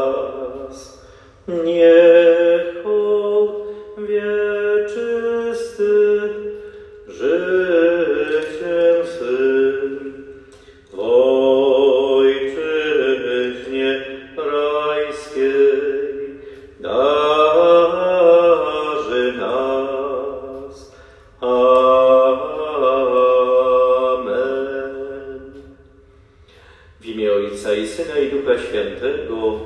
czas. Niech hołd wieczysty życiem swym w ojczyźnie rajskiej darzy nas. Amen. W imię Ojca i Syna i Ducha Świętego.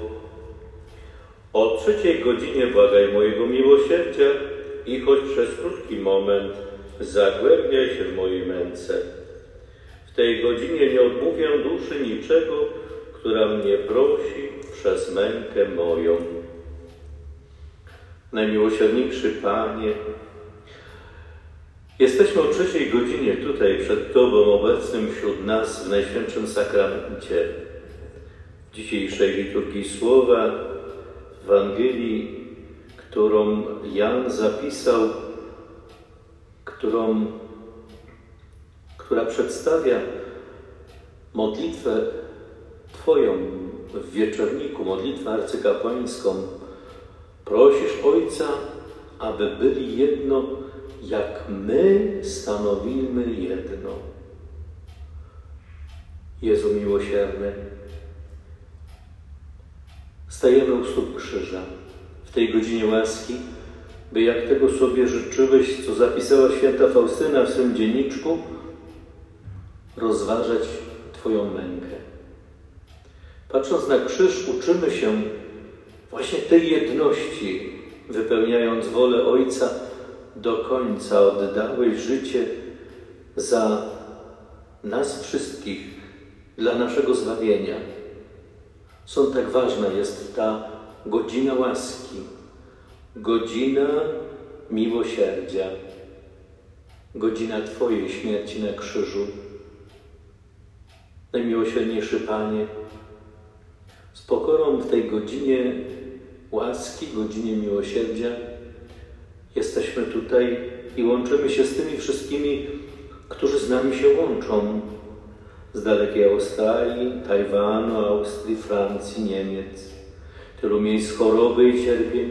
O 3:00 błagaj mojego miłosierdzia i choć przez krótki moment zagłębiaj się w mojej męce. W tej godzinie nie odmówię duszy niczego, która mnie prosi przez mękę moją. Najmiłosierniejszy Panie, jesteśmy o 3:00 tutaj przed Tobą obecnym wśród nas w Najświętszym Sakramencie. W dzisiejszej liturgii słowa w Ewangelii, którą Jan zapisał, która przedstawia modlitwę Twoją w wieczorniku, modlitwę arcykapłańską. Prosisz Ojca, aby byli jedno, jak my stanowimy jedno. Jezu miłosierny, stajemy u stóp krzyża w tej godzinie łaski, by jak tego sobie życzyłeś, co zapisała święta Faustyna w swym dzienniczku, rozważać Twoją mękę. Patrząc na krzyż, uczymy się właśnie tej jedności, wypełniając wolę Ojca do końca. Oddałeś życie za nas wszystkich, dla naszego zbawienia. Stąd tak ważna jest ta godzina łaski, godzina miłosierdzia, godzina Twojej śmierci na krzyżu. Najmiłosierniejszy Panie, z pokorą w tej godzinie łaski, godzinie miłosierdzia jesteśmy tutaj i łączymy się z tymi wszystkimi, którzy z nami się łączą. Z dalekiej Australii, Tajwanu, Austrii, Francji, Niemiec. Tylu miejsc choroby i cierpień.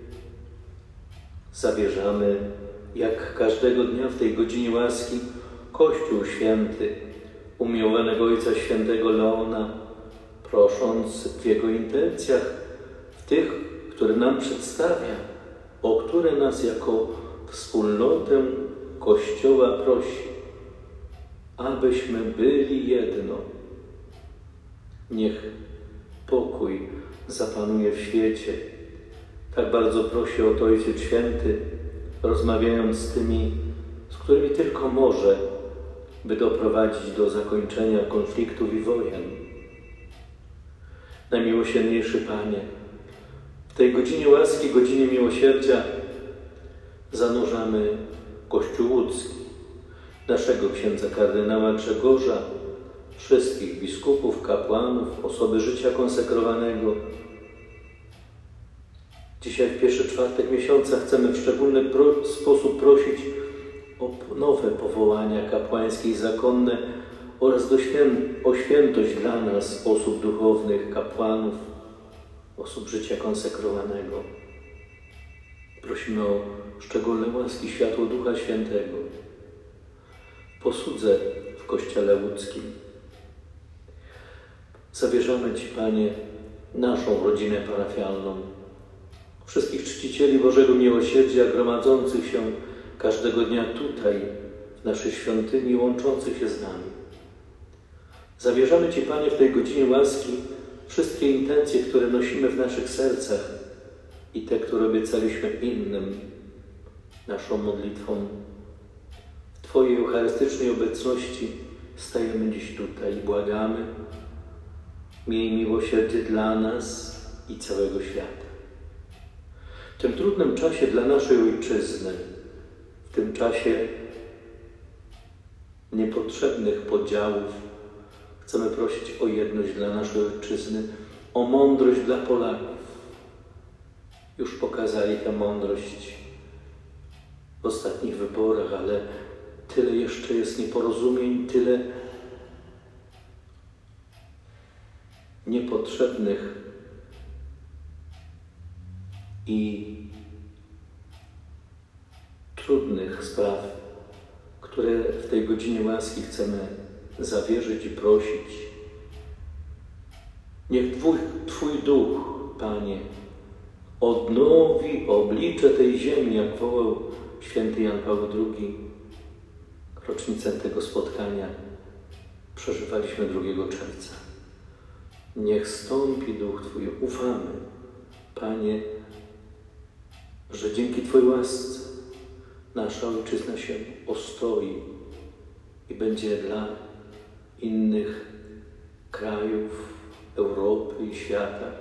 Zabierzamy, jak każdego dnia w tej godzinie łaski, Kościół Święty, umiłowanego Ojca Świętego Leona, prosząc w jego intencjach, w tych, które nam przedstawia, o które nas jako wspólnotę Kościoła prosi, abyśmy byli jedno. Niech pokój zapanuje w świecie. Tak bardzo prosi o to Ojciec Święty, rozmawiając z tymi, z którymi tylko może, by doprowadzić do zakończenia konfliktów i wojen. Najmiłosierniejszy Panie, w tej godzinie łaski, godzinie miłosierdzia zanurzamy Kościół łódzki, naszego księdza kardynała Grzegorza, wszystkich biskupów, kapłanów, osoby życia konsekrowanego. Dzisiaj w pierwszy czwartek miesiąca chcemy w szczególny sposób prosić o nowe powołania kapłańskie i zakonne oraz o świętość dla nas osób duchownych, kapłanów, osób życia konsekrowanego. Prosimy o szczególne łaski, światło Ducha Świętego. Posłudze w Kościele łódzkim. Zabierzamy Ci, Panie, naszą rodzinę parafialną, wszystkich czcicieli Bożego Miłosierdzia gromadzących się każdego dnia tutaj, w naszej świątyni, łączących się z nami. Zabierzamy Ci, Panie, w tej godzinie łaski wszystkie intencje, które nosimy w naszych sercach i te, które obiecaliśmy innym naszą modlitwą. W Twojej eucharystycznej obecności stajemy dziś tutaj i błagamy. Miej miłosierdzie dla nas i całego świata. W tym trudnym czasie dla naszej Ojczyzny, w tym czasie niepotrzebnych podziałów, chcemy prosić o jedność dla naszej Ojczyzny, o mądrość dla Polaków. Już pokazali tę mądrość w ostatnich wyborach, ale tyle jeszcze jest nieporozumień, tyle niepotrzebnych i trudnych spraw, które w tej godzinie łaski chcemy zawierzyć i prosić. Niech Twój Duch, Panie, odnowi oblicze tej ziemi, jak wołał święty Jan Paweł II. Rocznicę tego spotkania przeżywaliśmy 2 czerwca. Niech stąpi Duch Twój. Ufamy, Panie, że dzięki Twojej łasce nasza Ojczyzna się ostroi i będzie dla innych krajów Europy i świata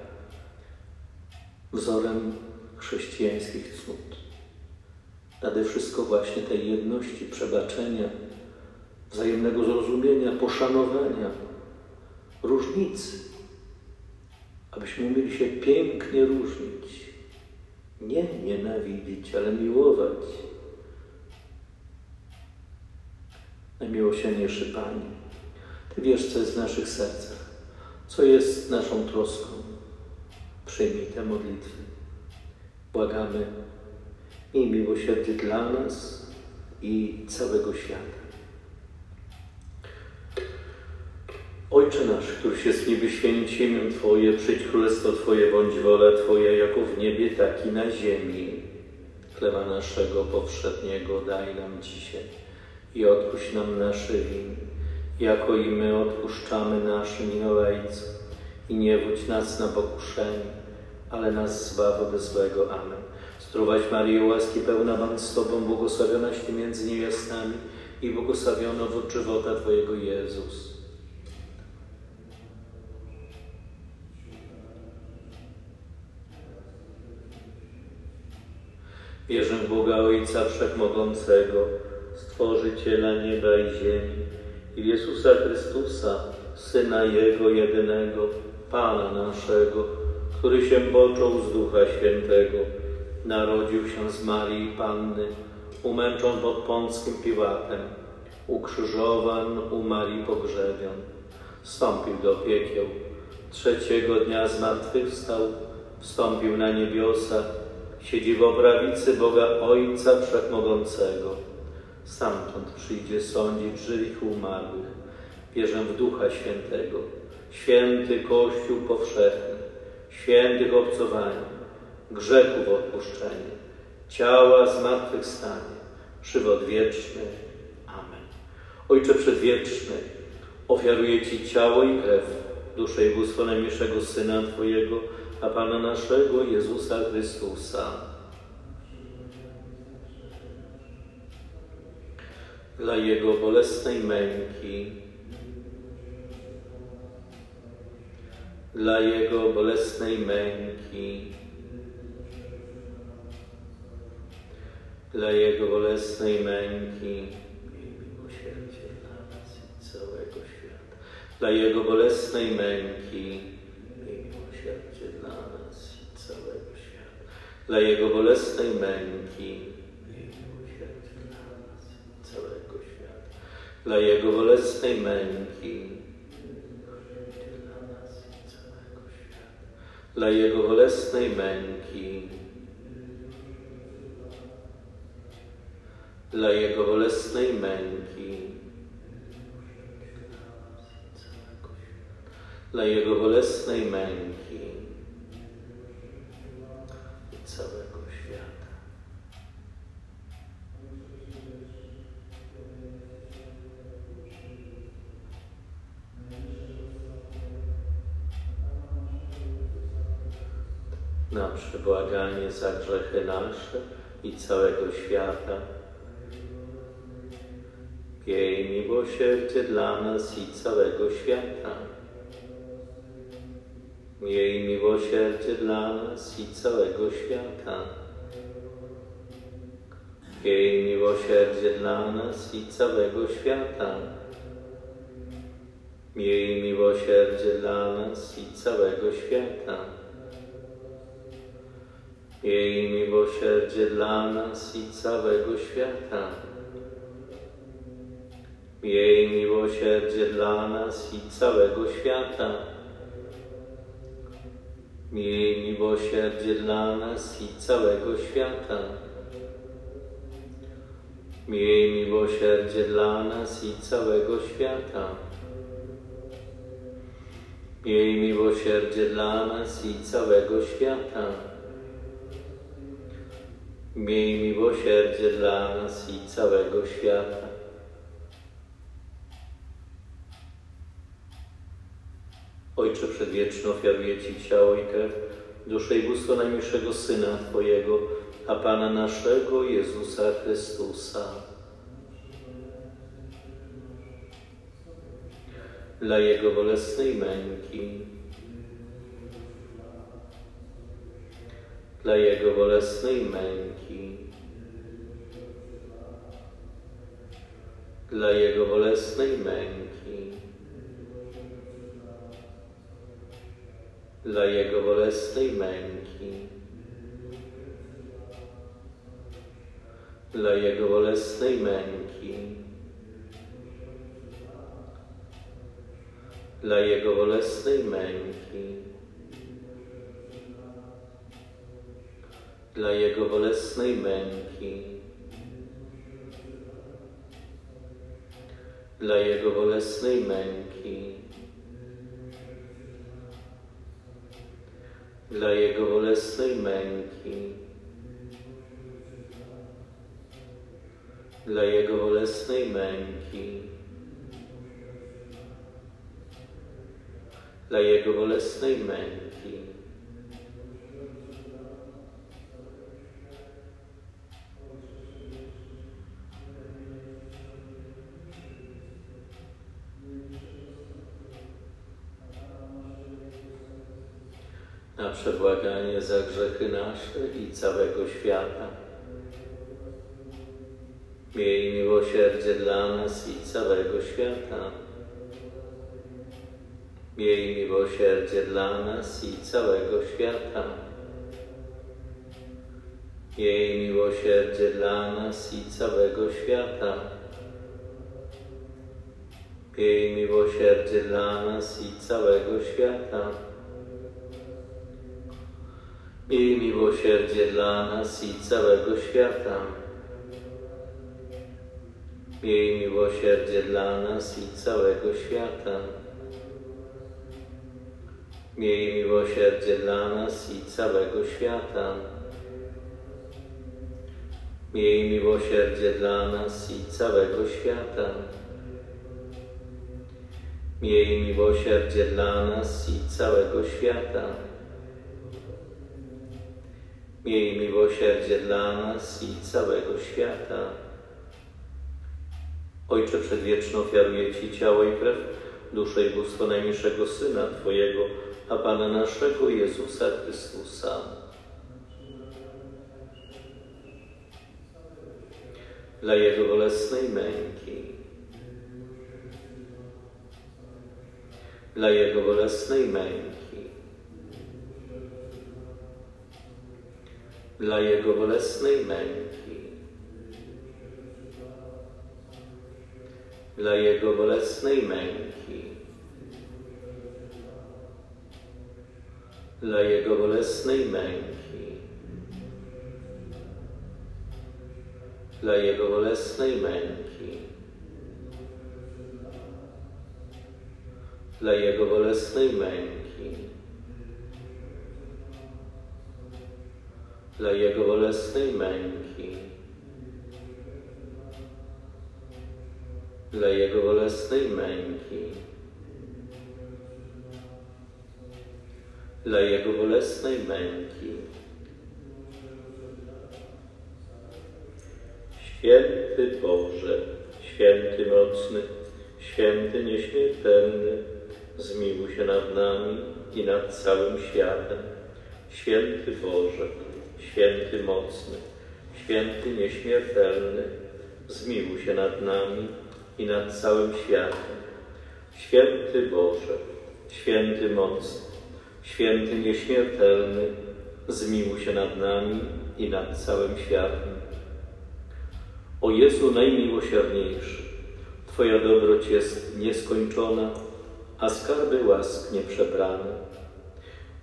wzorem chrześcijańskich cnót. Nade wszystko właśnie tej jedności, przebaczenia, wzajemnego zrozumienia, poszanowania, różnicy, abyśmy umieli się pięknie różnić, nie nienawidzić, ale miłować. Najmiłosierniejszy Panie, Ty wiesz, co jest w naszych sercach, co jest naszą troską. Przyjmij te modlitwy. Błagamy, miej miłosierdzie dla nas i całego świata. Ojcze nasz, któryś jest w niebie, święć się imię Twoje, przyjdź królestwo Twoje, bądź wola Twoja, jako w niebie, tak i na ziemi. Chleba naszego powszedniego daj nam dzisiaj i odpuść nam nasze winy, jako i my odpuszczamy naszym winowajcom. I nie wódź nas na pokuszenie, ale nas zbaw ode złego. Amen. Zdrowaś Maryjo, łaski pełna, Pan z Tobą, błogosławionaś Ty między niewiastami i błogosławiono owoc żywota Twojego, Jezus. Wierzę w Boga Ojca Wszechmogącego, Stworzyciela nieba i ziemi, i w Jezusa Chrystusa, Syna Jego jedynego, Pana naszego, który się począł z Ducha Świętego, narodził się z Marii Panny, umęczon pod Pąckim Piłatem, ukrzyżowan, umarł i pogrzebion, wstąpił do piekieł, 3. dnia zmartwychwstał, wstąpił na niebiosa, siedzi po prawicy Boga Ojca Wszechmogącego. Stamtąd przyjdzie sądzić żywych i umarłych. Wierzę w Ducha Świętego, święty Kościół powszechny, świętych obcowanie, grzechów odpuszczenie, ciała zmartwychwstanie, żywot wieczny. Amen. Ojcze Przedwieczny, ofiaruję Ci ciało i krew, duszę i bóstwo najmilszego Syna Twojego, a Pana naszego Jezusa Chrystusa. Dla Jego bolesnej męki, dla Jego bolesnej męki, dla Jego bolesnej męki, miej miłosierdzie dla nas i całego świata. Dla Jego bolesnej męki, miej miłosierdzie dla nas i całego świata. Dla Jego bolesnej męki, miej miłosierdzie dla nas i całego świata. Dla Jego bolesnej męki, dla Jego bolesnej męki, dla Jego bolesnej męki, dla Jego bolesnej męki i całego świata. Na przebłaganie za grzechy nasze i całego świata. Miej miłosierdzie dla nas i całego świata. Miej miłosierdzie dla nas i całego świata. Miej miłosierdzie dla nas i całego świata. Miej miłosierdzie dla nas i całego świata. Miej miłosierdzie dla nas i całego świata. Miej miłosierdzie dla nas i całego świata. Miej miłosierdzie dla nas i całego świata. Miej miłosierdzie dla nas i całego świata. Miej miłosierdzie dla nas i całego świata. Miej miłosierdzie dla nas i całego świata. Ojcze Przedwieczny, ofiaruję Ci ciało i krew, duszę i bóstwo najmilszego Syna Twojego, a Pana naszego Jezusa Chrystusa. Dla Jego bolesnej męki, dla Jego bolesnej męki, dla Jego bolesnej męki, dla Jego bolesnej męki, dla Jego bolesnej męki, dla Jego bolesnej męki, dla Jego bolesnej męki, dla Jego bolesnej męki, dla Jego bolesnej męki, dla Jego bolesnej męki, dla Jego bolesnej męki. Na przebłaganie za grzechy nasze i całego świata. Miej miłosierdzie dla nas i całego świata. Miej miłosierdzie dla nas i całego świata. Miej miłosierdzie dla nas i całego świata. Miej miłosierdzie dla nas i całego świata. Miej miłosierdzie dla nas i całego świata. Miej miłosierdzie dla nas i całego świata. Miej miłosierdzie dla nas i całego świata. Miej miłosierdzie dla nas i całego świata. Miej miłosierdzie dla nas i całego świata. Miej miłosierdzie dla nas i całego świata. Ojcze Przedwieczny, ofiaruję Ci ciało i krew, duszę i bóstwo najmilszego Syna Twojego, a Pana naszego Jezusa Chrystusa. Dla Jego bolesnej męki, dla Jego bolesnej męki, dla Jego bolesnej męki, dla Jego bolesnej męki, dla Jego bolesnej męki, dla Jego bolesnej męki, dla Jego bolesnej męki, dla Jego bolesnej męki, dla Jego bolesnej męki, dla Jego bolesnej męki. Święty Boże, święty mocny, święty nieśmiertelny, zmiłuj się nad nami i nad całym światem. Święty Boże, święty mocny, święty nieśmiertelny, zmiłuj się nad nami i nad całym światem. Święty Boże, święty mocny, święty nieśmiertelny, zmiłuj się nad nami i nad całym światem. O Jezu najmiłosierniejszy, Twoja dobroć jest nieskończona, a skarby łask nieprzebrane.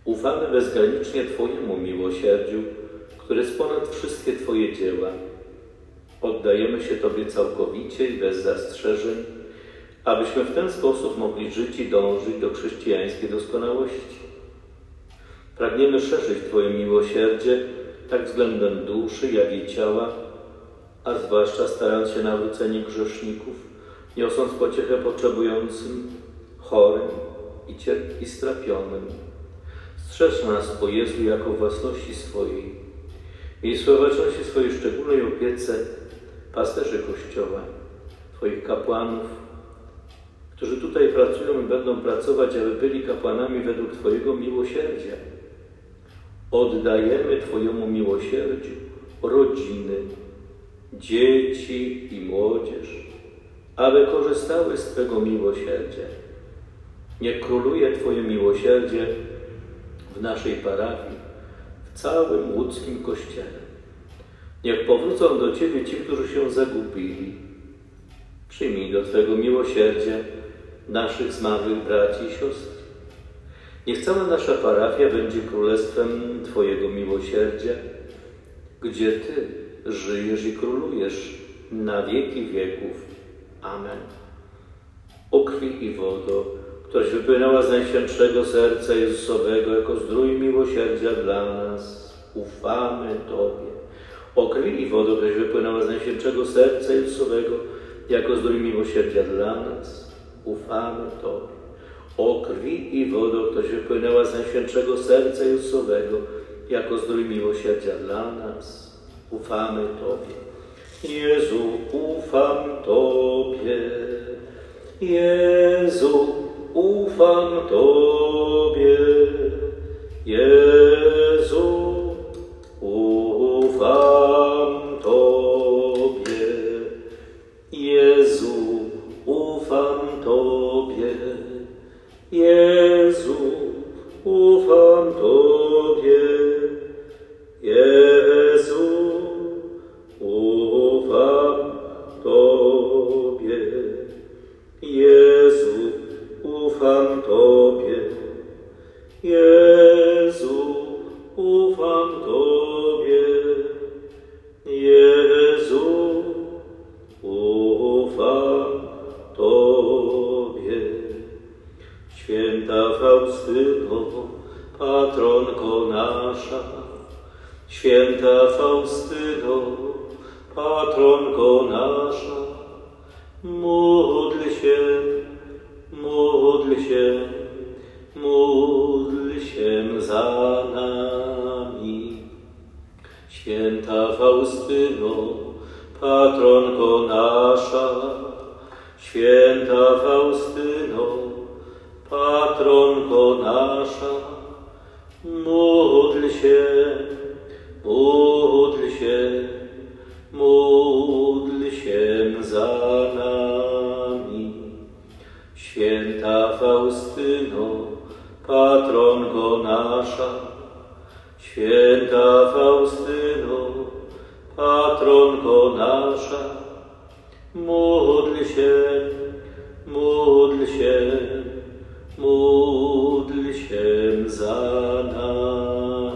Ufamy bezgranicznie Twojemu miłosierdziu, które jest ponad wszystkie Twoje dzieła. Oddajemy się Tobie całkowicie i bez zastrzeżeń, abyśmy w ten sposób mogli żyć i dążyć do chrześcijańskiej doskonałości. Pragniemy szerzyć Twoje miłosierdzie tak względem duszy, jak i ciała, a zwłaszcza starając się nawrócenie grzeszników, niosąc pociechę potrzebującym, chorym i strapionym. Strzeż nas, o Jezu, jako własności swojej. Miej sławeczności swojej szczególnej opiece pasterzy Kościoła, Twoich kapłanów, którzy tutaj pracują i będą pracować, aby byli kapłanami według Twojego miłosierdzia. Oddajemy Twojemu miłosierdziu rodziny, dzieci i młodzież, aby korzystały z Twego miłosierdzia. Niech króluje Twoje miłosierdzie w naszej parafii, w całym łódzkim Kościele. Niech powrócą do Ciebie ci, którzy się zagubili. Przyjmij do Twego miłosierdzia naszych zmarłych braci i siostr. Niech cała nasza parafia będzie królestwem Twojego miłosierdzia, gdzie Ty żyjesz i królujesz na wieki wieków. Amen. O krwi i wodo, któraś wypłynęła z Najświętszego Serca Jezusowego jako zdrój miłosierdzia dla nas, ufamy Tobie. O krwi i wodo, któraś wypłynęła z Najświętszego Serca Jezusowego jako zdrój miłosierdzia dla nas, ufamy Tobie. O krwi i wodo, któraś wypłynęła z Najświętszego Serca Jezusowego jako zdrój miłosierdzia dla nas, ufamy Tobie. Jezu, ufam Tobie. Jezu, ufam Tobie. Jezu, ufam Tobie. Jezu, ufam Tobie. Jezu, ufam Tobie. Jezu, ufam Tobie. Jezu, ufam Tobie. Jezu, ufam Tobie. Jezu, ufam Tobie. Święta Faustyno, patronko nasza, Święta Faustyno, patronko nasza, módl się, módl się, módl się za nami. Święta Faustyno, patronko nasza, Święta Faustyno, patronko nasza, módl się, módl się, módl się za nami. Święta Faustyno, patronko nasza, Święta Faustyno, patronko nasza, módl się, módl się, módl się za nami.